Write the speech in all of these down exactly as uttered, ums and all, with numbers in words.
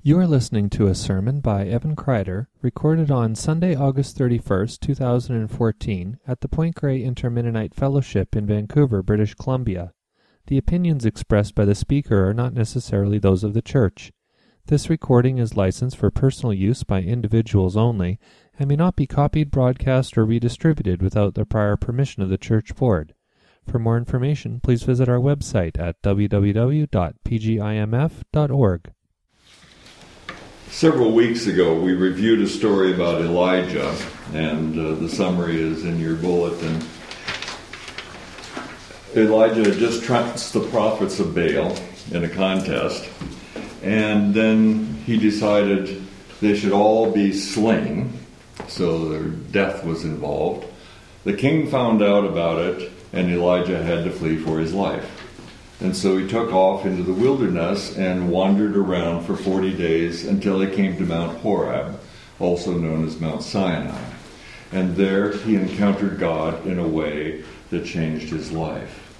You are listening to a sermon by Evan Kreider, recorded on Sunday, August thirty-first, two thousand fourteen, at the Point Grey Inter-Mennonite Fellowship in Vancouver, British Columbia. The opinions expressed by the speaker are not necessarily those of the church. This recording is licensed for personal use by individuals only, and may not be copied, broadcast, or redistributed without the prior permission of the church board. For more information, please visit our website at w w w dot p g i m f dot org. Several weeks ago, we reviewed a story about Elijah, and uh, the summary is in your bulletin. Elijah had just trounced the prophets of Baal in a contest, and then he decided they should all be slain, so their death was involved. The king found out about it, and Elijah had to flee for his life. And so he took off into the wilderness and wandered around for forty days until he came to Mount Horeb, also known as Mount Sinai. And there he encountered God in a way that changed his life.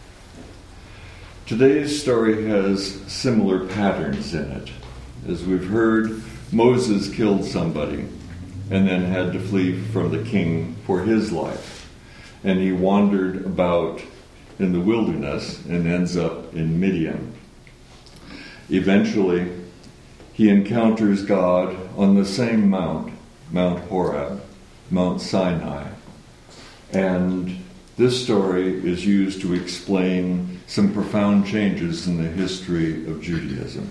Today's story has similar patterns in it. As we've heard, Moses killed somebody and then had to flee from the king for his life. And he wandered about in the wilderness and ends up in Midian. Eventually, he encounters God on the same mount, Mount Horeb, Mount Sinai. And this story is used to explain some profound changes in the history of Judaism.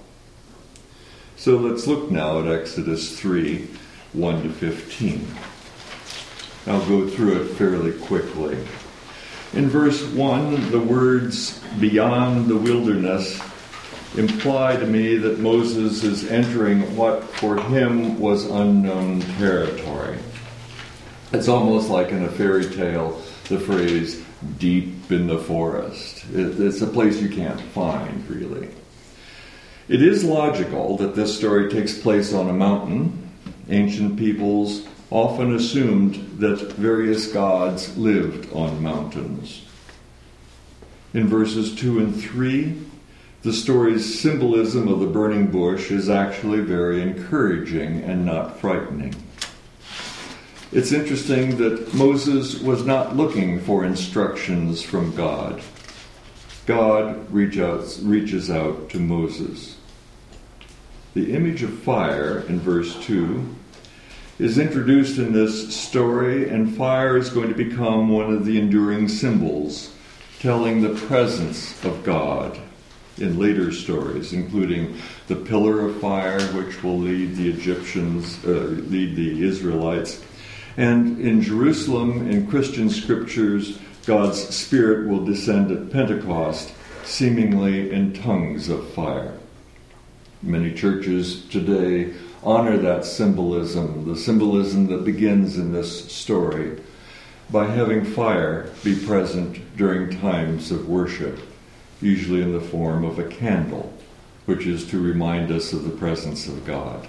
So let's look now at Exodus three, one to fifteen. I'll go through it fairly quickly. In verse one, the words "beyond the wilderness" imply to me that Moses is entering what for him was unknown territory. It's almost like in a fairy tale, the phrase "deep in the forest." It's a place you can't find, really. It is logical that this story takes place on a mountain. Ancient peoples often assumed that various gods lived on mountains. In verses two and three, the story's symbolism of the burning bush is actually very encouraging and not frightening. It's interesting that Moses was not looking for instructions from God. God reach out, reaches out to Moses. The image of fire in verse two is introduced in this story, and fire is going to become one of the enduring symbols telling the presence of God in later stories, including the pillar of fire, which will lead the Egyptians, uh, lead the Israelites. And in Jerusalem, in Christian scriptures, God's Spirit will descend at Pentecost, seemingly in tongues of fire. Many churches today honor that symbolism, the symbolism that begins in this story, by having fire be present during times of worship, usually in the form of a candle, which is to remind us of the presence of God.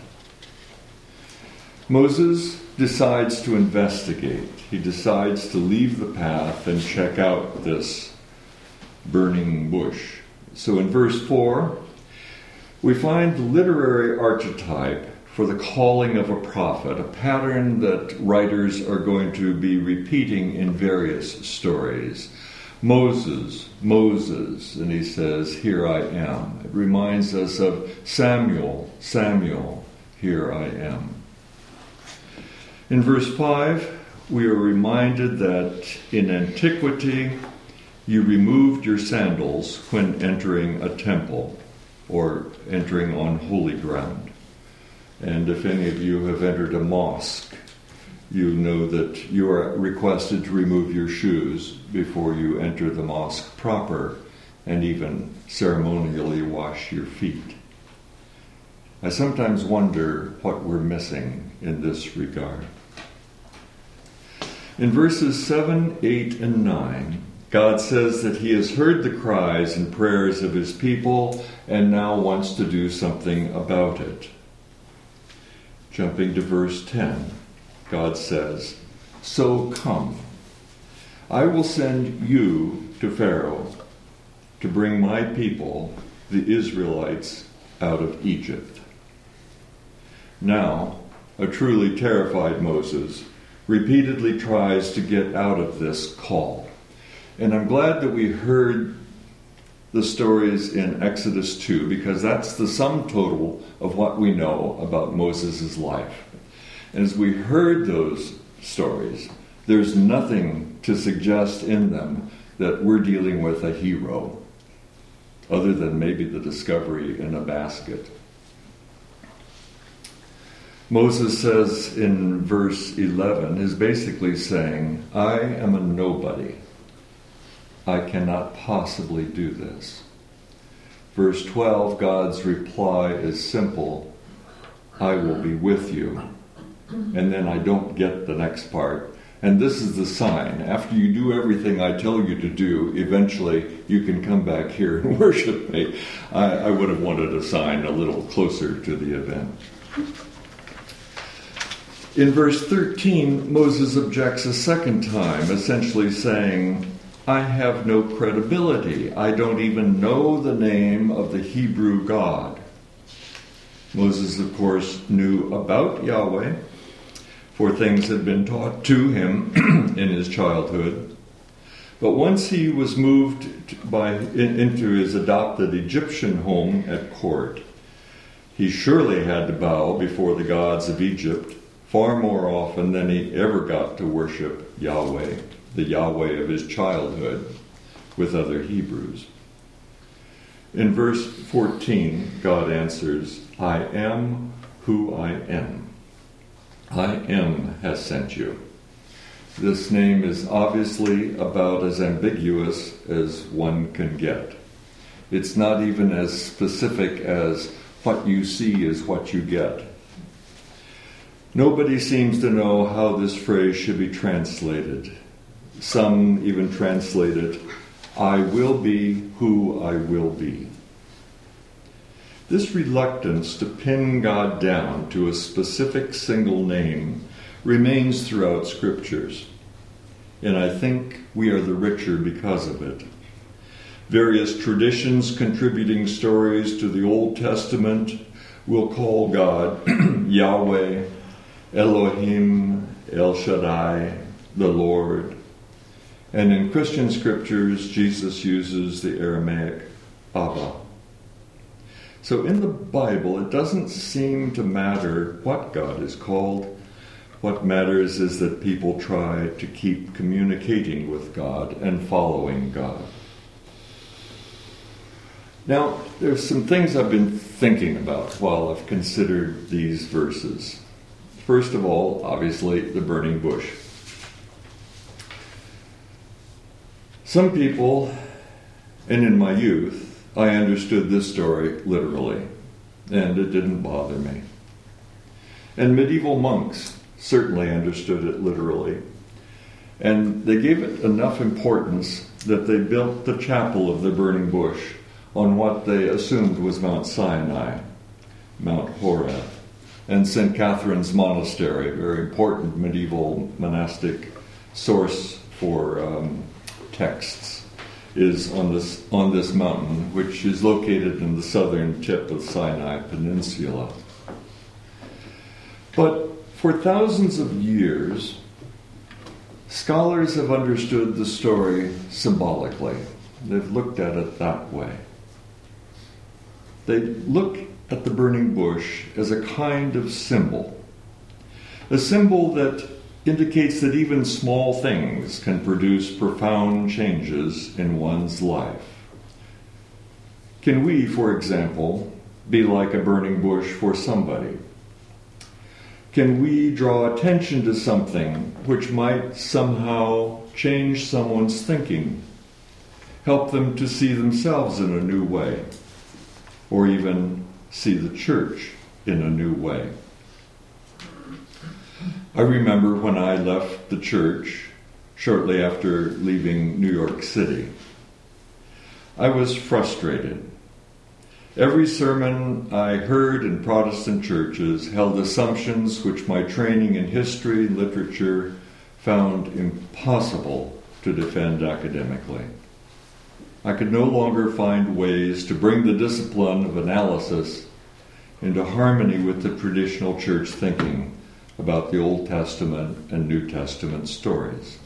Moses decides to investigate. He decides to leave the path and check out this burning bush. So in verse four, we find the literary archetype for the calling of a prophet, a pattern that writers are going to be repeating in various stories. Moses, Moses, and he says, "Here I am." It reminds us of Samuel, Samuel, "Here I am." In verse five, we are reminded that in antiquity, you removed your sandals when entering a temple or entering on holy ground. And if any of you have entered a mosque, you know that you are requested to remove your shoes before you enter the mosque proper, and even ceremonially wash your feet. I sometimes wonder what we're missing in this regard. In verses seven, eight, and nine, God says that he has heard the cries and prayers of his people and now wants to do something about it. Jumping to verse ten, God says, "So come, I will send you to Pharaoh to bring my people, the Israelites, out of Egypt." Now, a truly terrified Moses repeatedly tries to get out of this call. And I'm glad that we heard the stories in Exodus two, because that's the sum total of what we know about Moses' life. And as we heard those stories, there's nothing to suggest in them that we're dealing with a hero, other than maybe the discovery in a basket. Moses says in verse eleven, is basically saying, I am a nobody. I cannot possibly do this. Verse twelve, God's reply is simple, I will be with you. And then I don't get the next part. And this is the sign. After you do everything I tell you to do, eventually you can come back here and worship me. I, I would have wanted a sign a little closer to the event. In verse thirteen, Moses objects a second time, essentially saying, I have no credibility. I don't even know the name of the Hebrew God. Moses, of course, knew about Yahweh, for things had been taught to him in his childhood. But once he was moved by, in, into his adopted Egyptian home at court, he surely had to bow before the gods of Egypt far more often than he ever got to worship Yahweh, the Yahweh of his childhood, with other Hebrews. In verse fourteen, God answers, I am who I am. I am has sent you. This name is obviously about as ambiguous as one can get. It's not even as specific as what you see is what you get. Nobody seems to know how this phrase should be translated. Some even translate it, I will be who I will be. This reluctance to pin God down to a specific single name remains throughout Scriptures, and I think we are the richer because of it. Various traditions contributing stories to the Old Testament will call God Yahweh, Elohim, El Shaddai, the Lord. And in Christian scriptures, Jesus uses the Aramaic Abba. So in the Bible, it doesn't seem to matter what God is called. What matters is that people try to keep communicating with God and following God. Now, there's some things I've been thinking about while I've considered these verses. First of all, obviously, the burning bush. Some people, and in my youth, I understood this story literally, and it didn't bother me. And medieval monks certainly understood it literally, and they gave it enough importance that they built the chapel of the burning bush on what they assumed was Mount Sinai, Mount Horeb. And Saint Catherine's Monastery, a very important medieval monastic source for um, texts, is on this on this mountain, which is located in the southern tip of Sinai Peninsula. But for thousands of years, scholars have understood the story symbolically. They've looked at it that way. They look at the burning bush as a kind of symbol. A symbol that indicates that even small things can produce profound changes in one's life. Can we, for example, be like a burning bush for somebody? Can we draw attention to something which might somehow change someone's thinking, help them to see themselves in a new way, or even see the church in a new way? I remember when I left the church shortly after leaving New York City. I was frustrated. Every sermon I heard in Protestant churches held assumptions which my training in history and literature found impossible to defend academically. I could no longer find ways to bring the discipline of analysis into harmony with the traditional church thinking about the Old Testament and New Testament stories.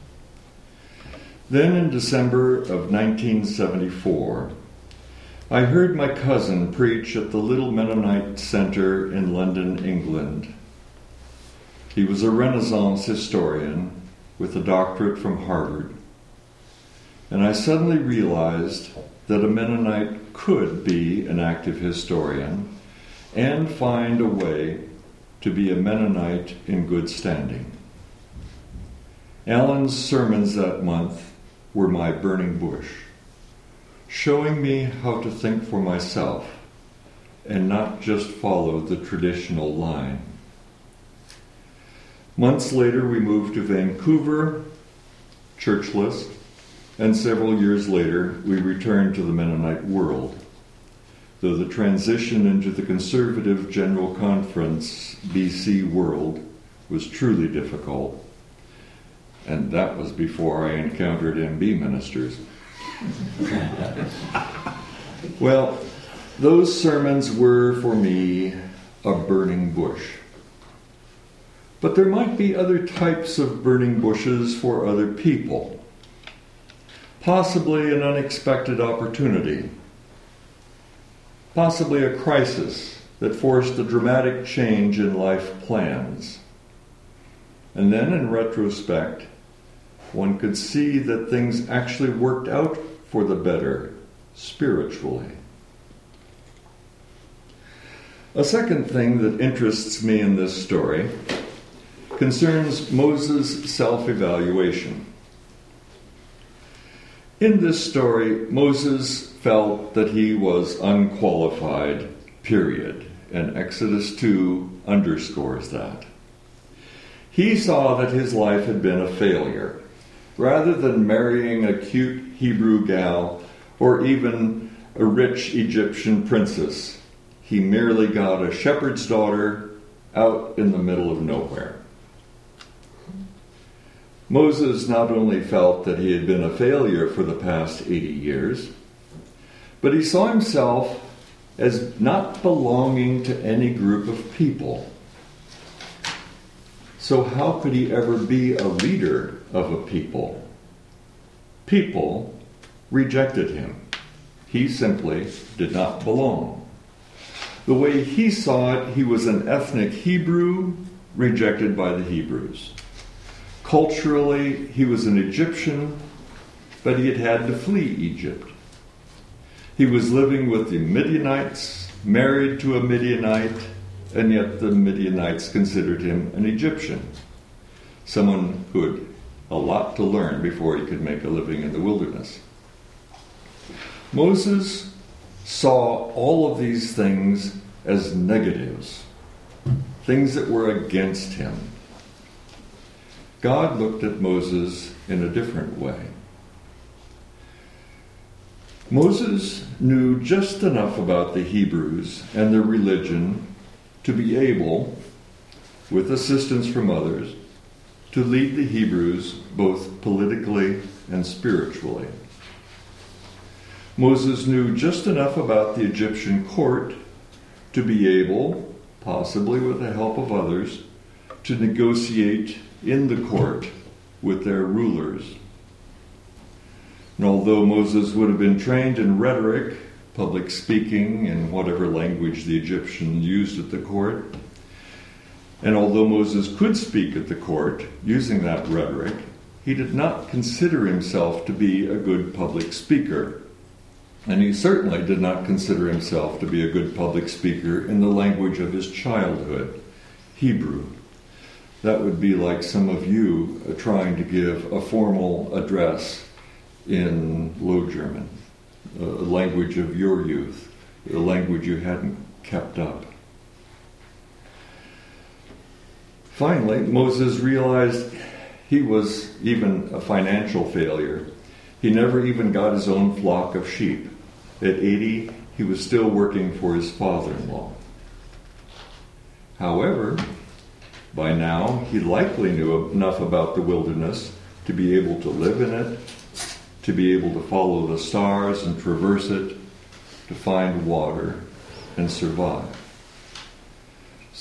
Then in December of nineteen seventy-four, I heard my cousin preach at the Little Mennonite Center in London, England. He was a Renaissance historian with a doctorate from Harvard. And I suddenly realized that a Mennonite could be an active historian and find a way to be a Mennonite in good standing. Alan's sermons that month were my burning bush, showing me how to think for myself and not just follow the traditional line. Months later, we moved to Vancouver, churchless, and several years later, we returned to the Mennonite world, though the transition into the conservative General Conference B C world was truly difficult, and that was before I encountered M B ministers. Well, those sermons were, for me, a burning bush. But there might be other types of burning bushes for other people. Possibly an unexpected opportunity. Possibly a crisis that forced a dramatic change in life plans. And then, in retrospect, one could see that things actually worked out for the better, spiritually. A second thing that interests me in this story concerns Moses' self-evaluation. In this story, Moses felt that he was unqualified, period, and Exodus two underscores that. He saw that his life had been a failure. Rather than marrying a cute Hebrew gal or even a rich Egyptian princess, he merely got a shepherd's daughter out in the middle of nowhere. Moses not only felt that he had been a failure for the past eighty years, but he saw himself as not belonging to any group of people. So how could he ever be a leader of a people? People rejected him. He simply did not belong. The way he saw it, he was an ethnic Hebrew rejected by the Hebrews. Culturally, he was an Egyptian, but he had had to flee Egypt. He was living with the Midianites, married to a Midianite, and yet the Midianites considered him an Egyptian, someone who had a lot to learn before he could make a living in the wilderness. Moses saw all of these things as negatives, things that were against him. God looked at Moses in a different way. Moses knew just enough about the Hebrews and their religion to be able, with assistance from others, to lead the Hebrews both politically and spiritually. Moses knew just enough about the Egyptian court to be able, possibly with the help of others, to negotiate in the court with their rulers. And although Moses would have been trained in rhetoric, public speaking, in whatever language the Egyptians used at the court, and although Moses could speak at the court using that rhetoric, he did not consider himself to be a good public speaker. And he certainly did not consider himself to be a good public speaker in the language of his childhood, Hebrew. That would be like some of you uh, trying to give a formal address in Low German, a language of your youth, a language you hadn't kept up. Finally, Moses realized he was even a financial failure. He never even got his own flock of sheep. At eighty, he was still working for his father-in-law. However, by now, he likely knew enough about the wilderness to be able to live in it, to be able to follow the stars and traverse it, to find water and survive.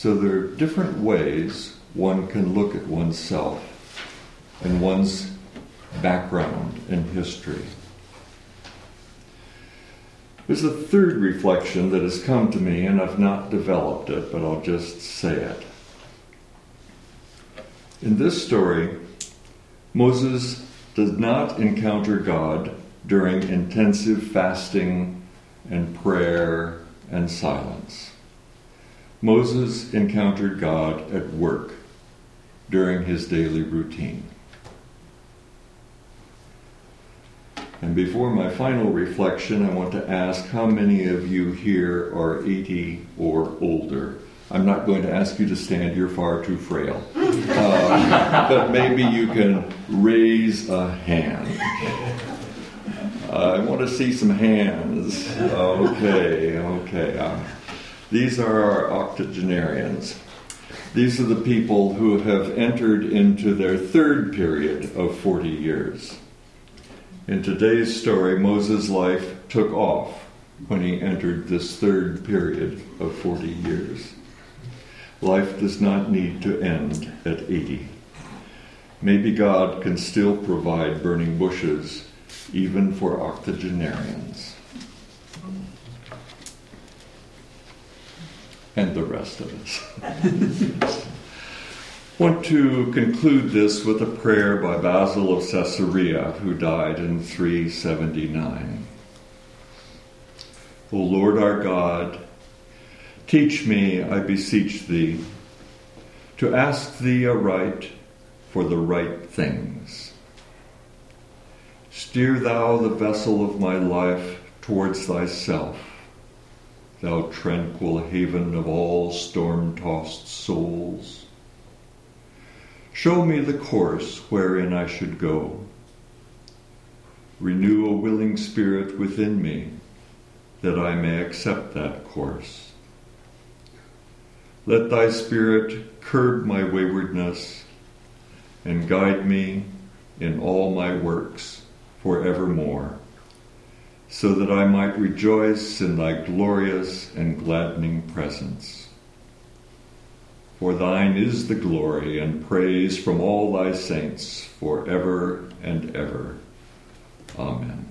So there are different ways one can look at oneself and one's background and history. There's a third reflection that has come to me, and I've not developed it, but I'll just say it. In this story, Moses does not encounter God during intensive fasting and prayer and silence. Moses encountered God at work during his daily routine. And before my final reflection, I want to ask how many of you here are eighty or older. I'm not going to ask you to stand, you're far too frail. Uh, but maybe you can raise a hand. Uh, I want to see some hands. Okay, okay. Uh, these are our octogenarians. These are the people who have entered into their third period of forty years. In today's story, Moses' life took off when he entered this third period of forty years. Life does not need to end at eighty. Maybe God can still provide burning bushes even for octogenarians. And the rest of us. I want to conclude this with a prayer by Basil of Caesarea, who died in three seventy-nine. O Lord our God, teach me, I beseech thee, to ask thee aright for the right things. Steer thou the vessel of my life towards thyself, thou tranquil haven of all storm-tossed souls. Show me the course wherein I should go. Renew a willing spirit within me, that I may accept that course. Let thy Spirit curb my waywardness and guide me in all my works forevermore, so that I might rejoice in thy glorious and gladdening presence. For thine is the glory and praise from all thy saints forever and ever. Amen.